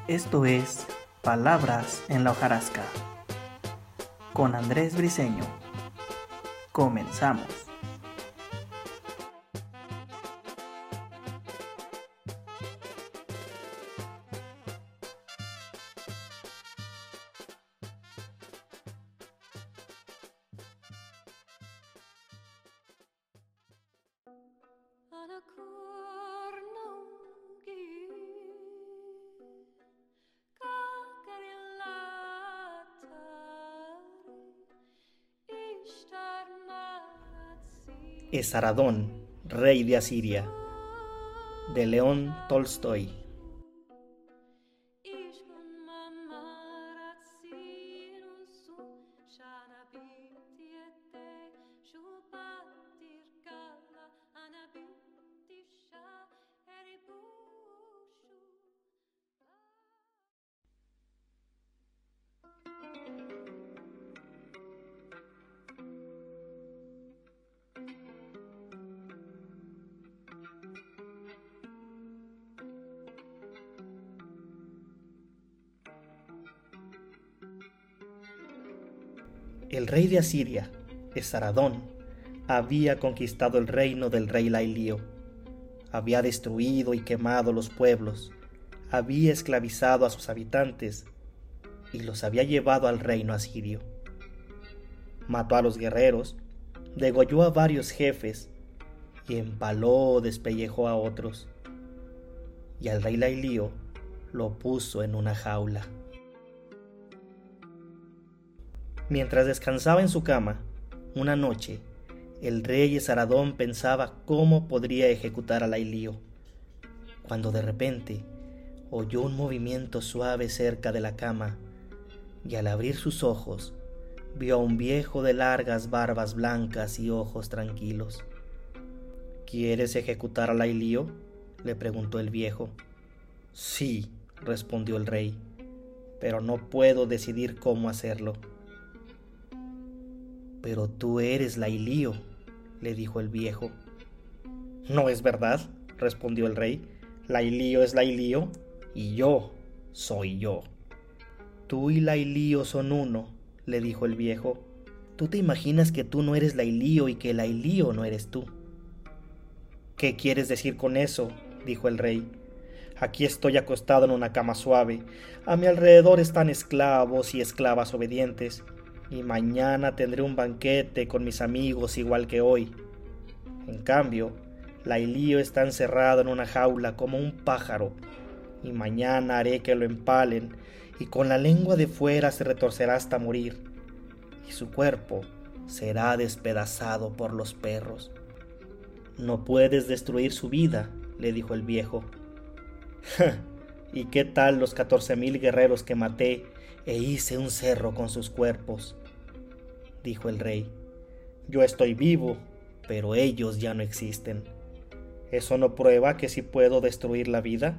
Esto es Palabras en la hojarasca con Andrés Briceño. Comenzamos. Esaradón, rey de Asiria, de León Tolstoy. El rey de Asiria, Esaradón, había conquistado el reino del rey Lailío. Había destruido y quemado los pueblos, había esclavizado a sus habitantes y los había llevado al reino asirio. Mató a los guerreros, degolló a varios jefes y empaló o despellejó a otros. Y al rey Lailío lo puso en una jaula. Mientras descansaba en su cama, una noche, el rey Esaradón pensaba cómo podría ejecutar a Lailío, cuando de repente oyó un movimiento suave cerca de la cama, y al abrir sus ojos, vio a un viejo de largas barbas blancas y ojos tranquilos. ¿Quieres ejecutar a Lailío?, le preguntó el viejo. Sí, respondió el rey, pero no puedo decidir cómo hacerlo. Pero tú eres Lailío, le dijo el viejo. No es verdad, respondió el rey. Lailío es Lailío y yo soy yo. Tú y Lailío son uno, le dijo el viejo. Tú te imaginas que tú no eres Lailío y que Lailío no eres tú. ¿Qué quieres decir con eso?, dijo el rey. Aquí estoy acostado en una cama suave. A mi alrededor están esclavos y esclavas obedientes. Y mañana tendré un banquete con mis amigos igual que hoy. En cambio, Lailío está encerrado en una jaula como un pájaro, y mañana haré que lo empalen, y con la lengua de fuera se retorcerá hasta morir, y su cuerpo será despedazado por los perros. No puedes destruir su vida, le dijo el viejo. ¿Y qué tal los 14,000 guerreros que maté e hice un cerro con sus cuerpos?, dijo el rey. Yo estoy vivo, pero ellos ya no existen. ¿Eso no prueba que sí puedo destruir la vida?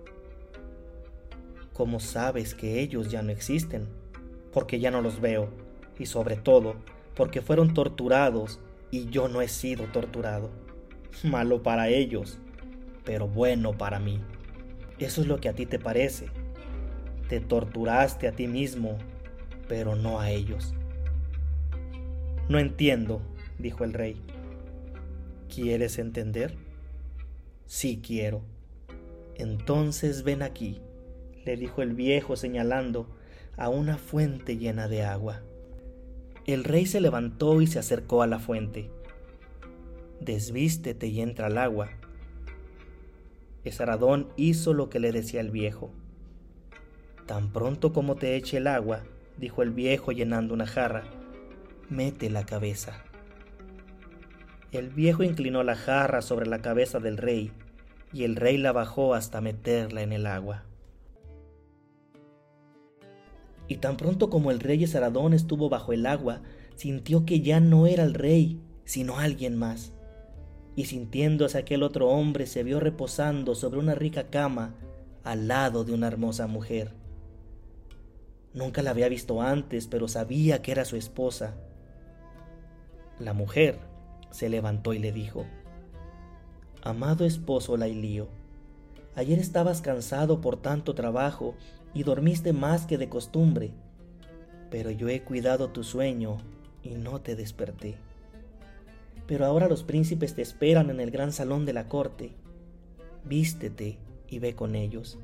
¿Cómo sabes que ellos ya no existen? Porque ya no los veo, y sobre todo, porque fueron torturados y yo no he sido torturado. Malo para ellos, pero bueno para mí. Eso es lo que a ti te parece. Te torturaste a ti mismo, pero no a ellos. No entiendo, dijo el rey. ¿Quieres entender? Sí quiero. Entonces ven aquí, le dijo el viejo señalando a una fuente llena de agua. El rey se levantó y se acercó a la fuente. Desvístete y entra al agua. Esaradón hizo lo que le decía el viejo. Tan pronto como te eche el agua, dijo el viejo llenando una jarra, mete la cabeza. El viejo inclinó la jarra sobre la cabeza del rey, y el rey la bajó hasta meterla en el agua. Y tan pronto como el rey Esaradón estuvo bajo el agua, sintió que ya no era el rey, sino alguien más. Y sintiéndose aquel otro hombre, se vio reposando sobre una rica cama al lado de una hermosa mujer. Nunca la había visto antes, pero sabía que era su esposa. La mujer se levantó y le dijo: Amado esposo Lailío, ayer estabas cansado por tanto trabajo y dormiste más que de costumbre, pero yo he cuidado tu sueño y no te desperté. Pero ahora los príncipes te esperan en el gran salón de la corte. Vístete y ve con ellos.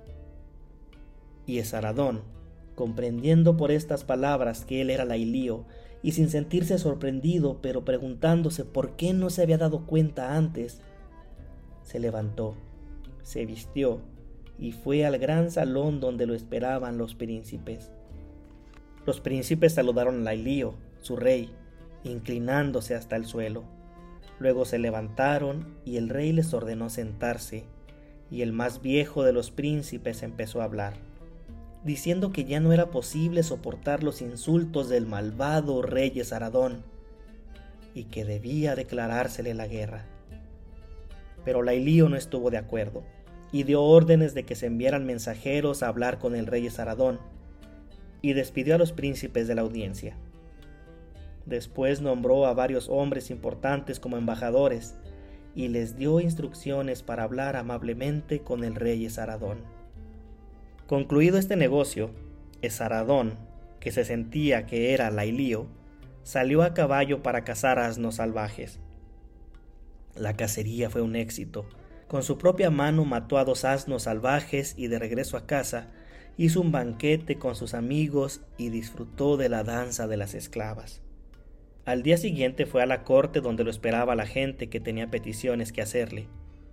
Y Esaradón, comprendiendo por estas palabras que él era Lailío, y sin sentirse sorprendido, pero preguntándose por qué no se había dado cuenta antes, se levantó, se vistió y fue al gran salón donde lo esperaban los príncipes. Los príncipes saludaron a Lailío, su rey, inclinándose hasta el suelo. Luego se levantaron y el rey les ordenó sentarse, y el más viejo de los príncipes empezó a hablar, diciendo que ya no era posible soportar los insultos del malvado rey Esaradón, y que debía declarársele la guerra. Pero Lailío no estuvo de acuerdo, y dio órdenes de que se enviaran mensajeros a hablar con el rey Esaradón, y despidió a los príncipes de la audiencia. Después nombró a varios hombres importantes como embajadores, y les dio instrucciones para hablar amablemente con el rey Esaradón. Concluido este negocio, Esaradón, que se sentía que era Lailío, salió a caballo para cazar asnos salvajes. La cacería fue un éxito. Con su propia mano mató a 2 asnos salvajes y de regreso a casa hizo un banquete con sus amigos y disfrutó de la danza de las esclavas. Al día siguiente fue a la corte donde lo esperaba la gente que tenía peticiones que hacerle.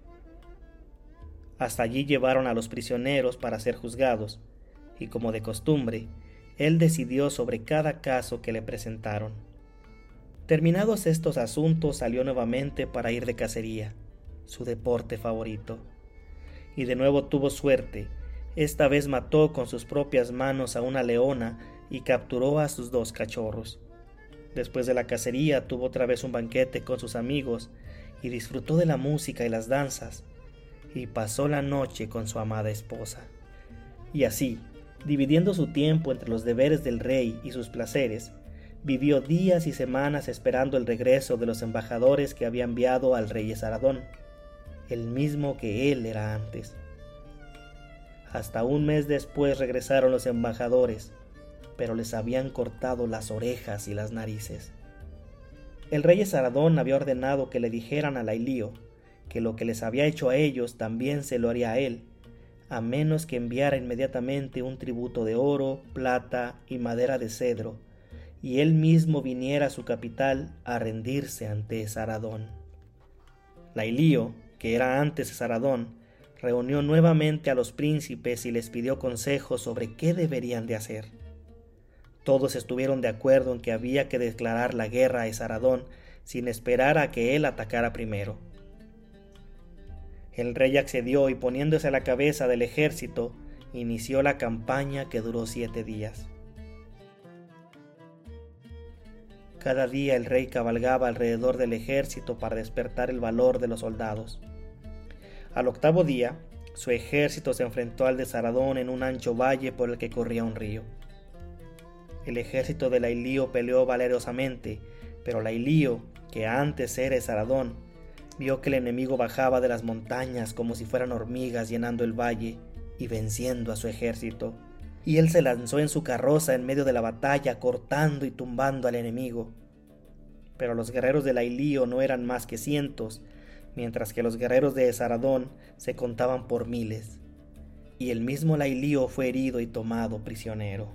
Hasta allí llevaron a los prisioneros para ser juzgados, y como de costumbre, él decidió sobre cada caso que le presentaron. Terminados estos asuntos, salió nuevamente para ir de cacería, su deporte favorito. Y de nuevo tuvo suerte. Esta vez mató con sus propias manos a una leona y capturó a sus 2 cachorros. Después de la cacería tuvo otra vez un banquete con sus amigos y disfrutó de la música y las danzas, y pasó la noche con su amada esposa. Y así, dividiendo su tiempo entre los deberes del rey y sus placeres, vivió días y semanas esperando el regreso de los embajadores que había enviado al rey Esaradón, el mismo que él era antes. Hasta un mes después regresaron los embajadores, pero les habían cortado las orejas y las narices. El rey Esaradón había ordenado que le dijeran a Lailío que lo que les había hecho a ellos también se lo haría a él, a menos que enviara inmediatamente un tributo de oro, plata y madera de cedro, y él mismo viniera a su capital a rendirse ante Esaradón. Lailío, que era antes Esaradón, reunió nuevamente a los príncipes y les pidió consejos sobre qué deberían de hacer. Todos estuvieron de acuerdo en que había que declarar la guerra a Esaradón sin esperar a que él atacara primero. El rey accedió y poniéndose a la cabeza del ejército, inició la campaña que duró 7 días. Cada día el rey cabalgaba alrededor del ejército para despertar el valor de los soldados. Al 8º día, su ejército se enfrentó al de Esaradón en un ancho valle por el que corría un río. El ejército de Lailío peleó valerosamente, pero Lailío, que antes era Esaradón, vio que el enemigo bajaba de las montañas como si fueran hormigas llenando el valle y venciendo a su ejército. Y él se lanzó en su carroza en medio de la batalla, cortando y tumbando al enemigo. Pero los guerreros de Lailío no eran más que cientos, mientras que los guerreros de Esaradón se contaban por miles. Y el mismo Lailío fue herido y tomado prisionero.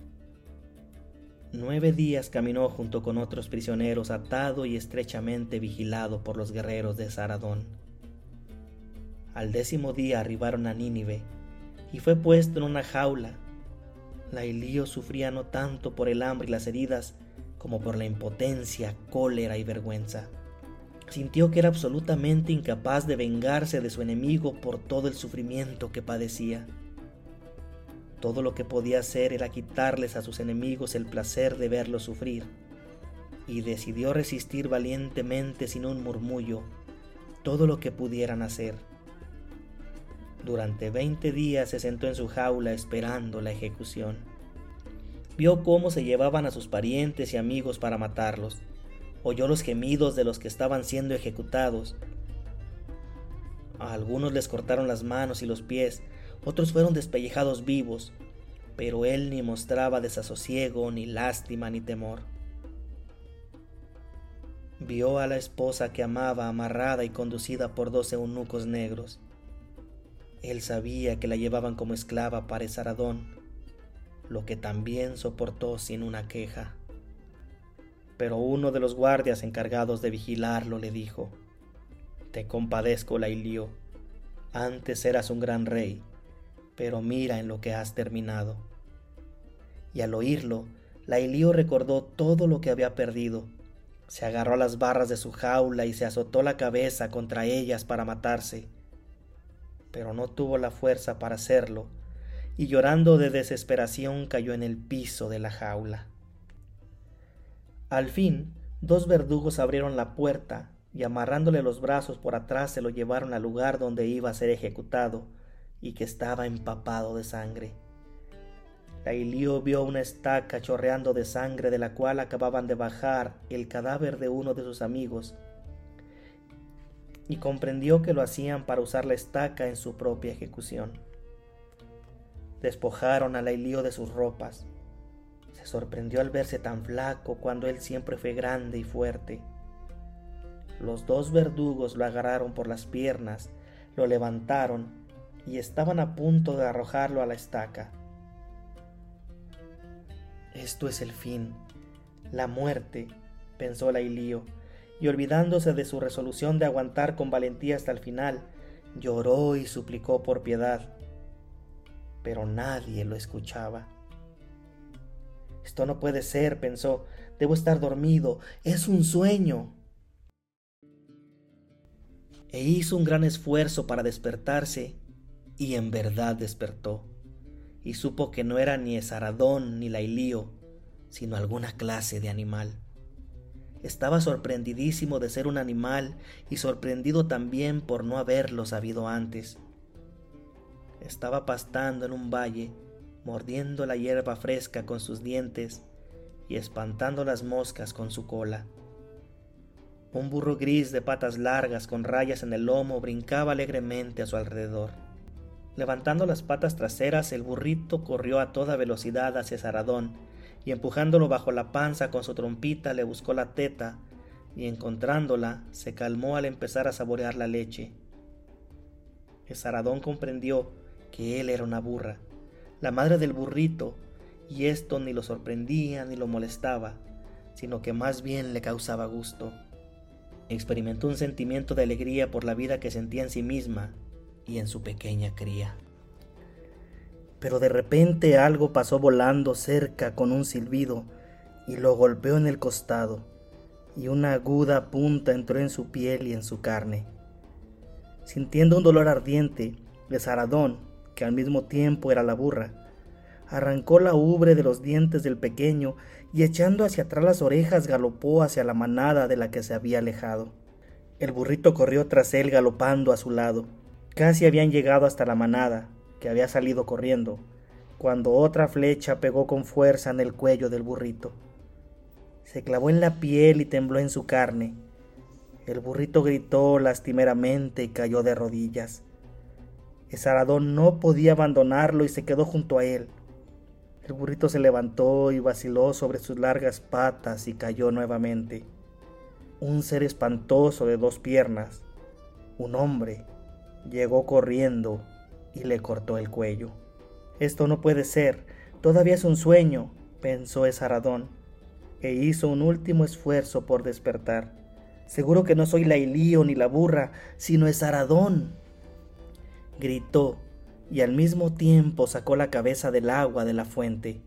9 días caminó junto con otros prisioneros, atado y estrechamente vigilado por los guerreros de Esaradón. Al 10º día arribaron a Nínive, y fue puesto en una jaula. Lailío sufría no tanto por el hambre y las heridas, como por la impotencia, cólera y vergüenza. Sintió que era absolutamente incapaz de vengarse de su enemigo por todo el sufrimiento que padecía. Todo lo que podía hacer era quitarles a sus enemigos el placer de verlos sufrir, y decidió resistir valientemente sin un murmullo todo lo que pudieran hacer. Durante 20 días se sentó en su jaula esperando la ejecución. Vio cómo se llevaban a sus parientes y amigos para matarlos. Oyó los gemidos de los que estaban siendo ejecutados. A algunos les cortaron las manos y los pies, otros fueron despellejados vivos, pero él ni mostraba desasosiego, ni lástima, ni temor. Vio a la esposa que amaba amarrada y conducida por 12 eunucos negros. Él sabía que la llevaban como esclava para Esaradón, lo que también soportó sin una queja. Pero uno de los guardias encargados de vigilarlo le dijo: «Te compadezco, Lailío. Antes eras un gran rey, pero mira en lo que has terminado». Y al oírlo, Lailío recordó todo lo que había perdido. Se agarró a las barras de su jaula y se azotó la cabeza contra ellas para matarse. Pero no tuvo la fuerza para hacerlo, y llorando de desesperación cayó en el piso de la jaula. Al fin, 2 verdugos abrieron la puerta y amarrándole los brazos por atrás se lo llevaron al lugar donde iba a ser ejecutado y que estaba empapado de sangre. Lailío vio una estaca chorreando de sangre de la cual acababan de bajar el cadáver de uno de sus amigos y comprendió que lo hacían para usar la estaca en su propia ejecución. Despojaron a Lailío de sus ropas. Se sorprendió al verse tan flaco cuando él siempre fue grande y fuerte. Los 2 verdugos lo agarraron por las piernas, lo levantaron y estaban a punto de arrojarlo a la estaca. «Esto es el fin, la muerte», pensó Lailío, y olvidándose de su resolución de aguantar con valentía hasta el final, lloró y suplicó por piedad. Pero nadie lo escuchaba. «Esto no puede ser», pensó, «debo estar dormido, es un sueño». E hizo un gran esfuerzo para despertarse, y en verdad despertó, y supo que no era ni Esaradón ni Lailío, sino alguna clase de animal. Estaba sorprendidísimo de ser un animal y sorprendido también por no haberlo sabido antes. Estaba pastando en un valle, mordiendo la hierba fresca con sus dientes y espantando las moscas con su cola. Un burro gris de patas largas con rayas en el lomo brincaba alegremente a su alrededor. Levantando las patas traseras, el burrito corrió a toda velocidad hacia Esaradón y empujándolo bajo la panza con su trompita le buscó la teta y encontrándola se calmó al empezar a saborear la leche. Esaradón comprendió que él era una burra, la madre del burrito, y esto ni lo sorprendía ni lo molestaba, sino que más bien le causaba gusto. Experimentó un sentimiento de alegría por la vida que sentía en sí misma y en su pequeña cría. Pero de repente algo pasó volando cerca con un silbido y lo golpeó en el costado, y una aguda punta entró en su piel y en su carne. Sintiendo un dolor ardiente, Esaradón, que al mismo tiempo era la burra, arrancó la ubre de los dientes del pequeño y echando hacia atrás las orejas galopó hacia la manada de la que se había alejado. El burrito corrió tras él galopando a su lado. Casi habían llegado hasta la manada, que había salido corriendo, cuando otra flecha pegó con fuerza en el cuello del burrito. Se clavó en la piel y tembló en su carne. El burrito gritó lastimeramente y cayó de rodillas. Esaradón no podía abandonarlo y se quedó junto a él. El burrito se levantó y vaciló sobre sus largas patas y cayó nuevamente. Un ser espantoso de 2 piernas, un hombre, llegó corriendo y le cortó el cuello. «Esto no puede ser, todavía es un sueño», pensó Esaradón, e hizo un último esfuerzo por despertar. «Seguro que no soy Lailío ni la burra, sino Esaradón», gritó, y al mismo tiempo sacó la cabeza del agua de la fuente.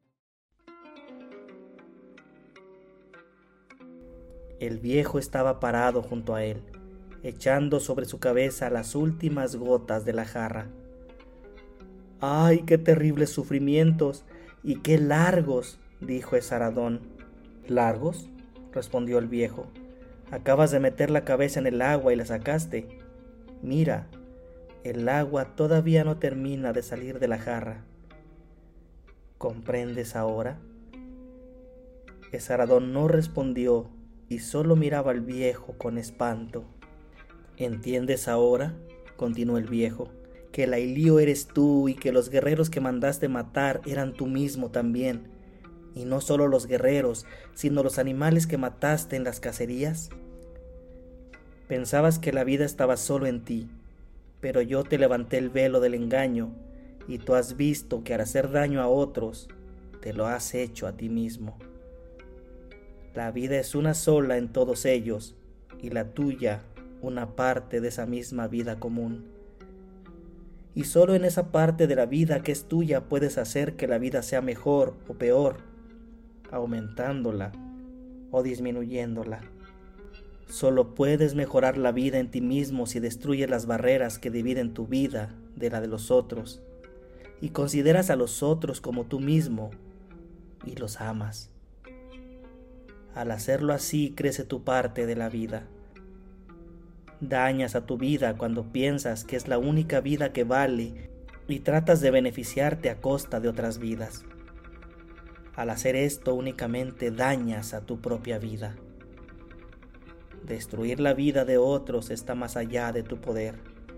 El viejo estaba parado junto a él, echando sobre su cabeza las últimas gotas de la jarra. «¡Ay, qué terribles sufrimientos! ¡Y qué largos!», dijo Esaradón. «¿Largos?», respondió el viejo. «Acabas de meter la cabeza en el agua y la sacaste. Mira, el agua todavía no termina de salir de la jarra. ¿Comprendes ahora?». Esaradón no respondió y solo miraba al viejo con espanto. «¿Entiendes ahora?», continuó el viejo, que Lailío eres tú y que los guerreros que mandaste matar eran tú mismo también, y no solo los guerreros, sino los animales que mataste en las cacerías? Pensabas que la vida estaba solo en ti, pero yo te levanté el velo del engaño y tú has visto que al hacer daño a otros, te lo has hecho a ti mismo. La vida es una sola en todos ellos y la tuya una parte de esa misma vida común. Y solo en esa parte de la vida que es tuya puedes hacer que la vida sea mejor o peor, aumentándola o disminuyéndola. Solo puedes mejorar la vida en ti mismo si destruyes las barreras que dividen tu vida de la de los otros y consideras a los otros como tú mismo y los amas. Al hacerlo así crece tu parte de la vida. Dañas a tu vida cuando piensas que es la única vida que vale y tratas de beneficiarte a costa de otras vidas. Al hacer esto únicamente dañas a tu propia vida. Destruir la vida de otros está más allá de tu poder.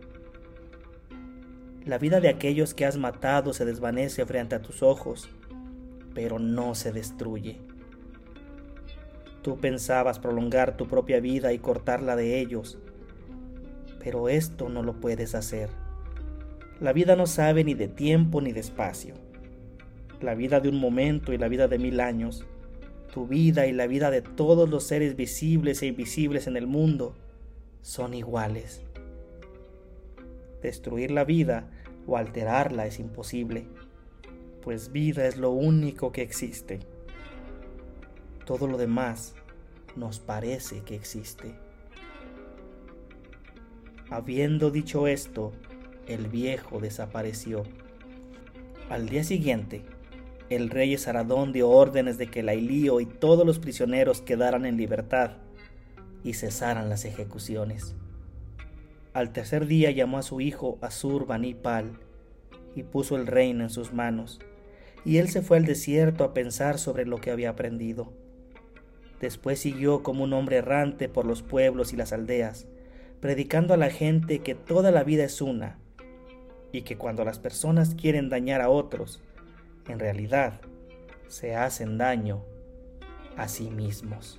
La vida de aquellos que has matado se desvanece frente a tus ojos, pero no se destruye. Tú pensabas prolongar tu propia vida y cortarla de ellos, pero esto no lo puedes hacer. La vida no sabe ni de tiempo ni de espacio. La vida de un momento y la vida de 1000 años, tu vida y la vida de todos los seres visibles e invisibles en el mundo son iguales. Destruir la vida o alterarla es imposible, pues vida es lo único que existe. Todo lo demás nos parece que existe. Habiendo dicho esto, el viejo desapareció. Al día siguiente, el rey Esaradón dio órdenes de que Lailío y todos los prisioneros quedaran en libertad y cesaran las ejecuciones. Al tercer día llamó a su hijo Assur-bani-pal y puso el reino en sus manos, y él se fue al desierto a pensar sobre lo que había aprendido. Después siguió como un hombre errante por los pueblos y las aldeas, predicando a la gente que toda la vida es una, y que cuando las personas quieren dañar a otros, en realidad se hacen daño a sí mismos.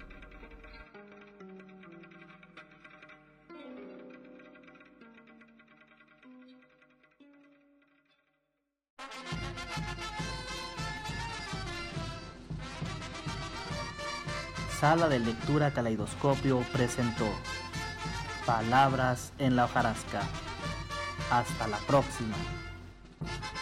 Sala de Lectura Caleidoscopio presentó Palabras en la hojarasca. Hasta la próxima.